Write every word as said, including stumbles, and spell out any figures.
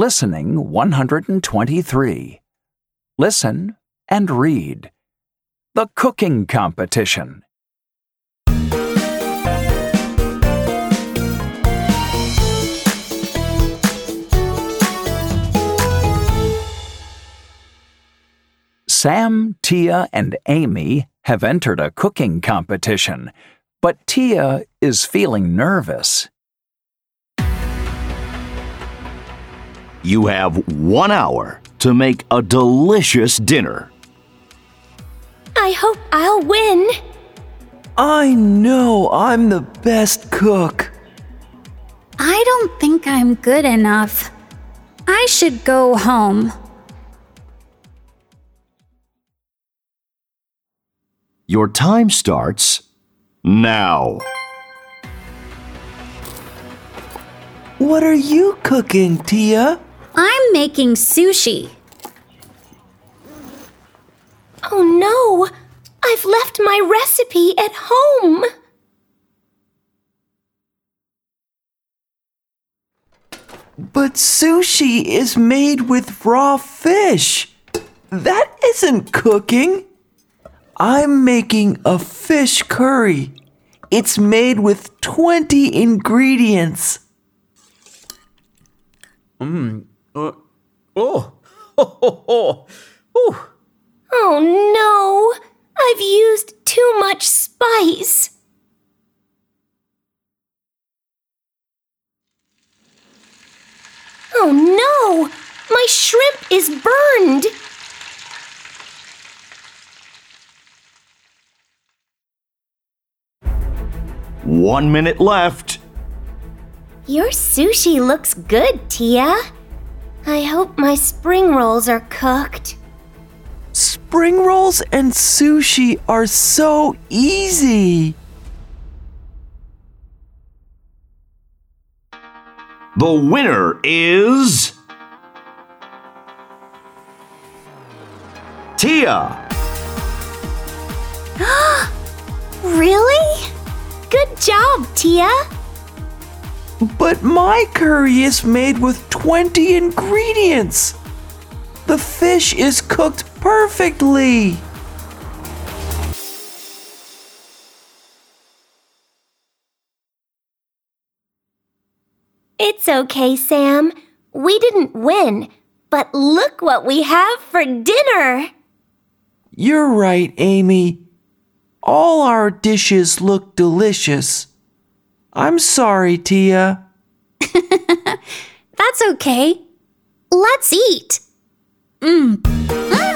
Listening one hundred twenty-three. Listen and read. The cooking competition. Sam, Tia, and Amy have entered a cooking competition, but Tia is feeling nervous. You have one hour to make a delicious dinner. I hope I'll win. I know I'm the best cook. I don't think I'm good enough. I should go home. Your time starts now. What are you cooking, Tia? I'm making sushi. Oh no! I've left my recipe at home! But sushi is made with raw fish. That isn't cooking. I'm making a fish curry. It's made with twenty ingredients. Mmm. Uh, oh. Oh, oh, oh. Oh. Oh no! I've used too much spice. Oh no! My shrimp is burned! One minute left. Your sushi looks good, Tia. I hope my spring rolls are cooked. Spring rolls and sushi are so easy. The winner is Tia. Really? Good job, Tia. But my curry is made with twenty ingredients. The fish is cooked perfectly. It's okay, Sam. We didn't win, but look what we have for dinner. You're right, Amy. All our dishes look delicious. I'm sorry, Tia. That's okay. Let's eat. Mmm.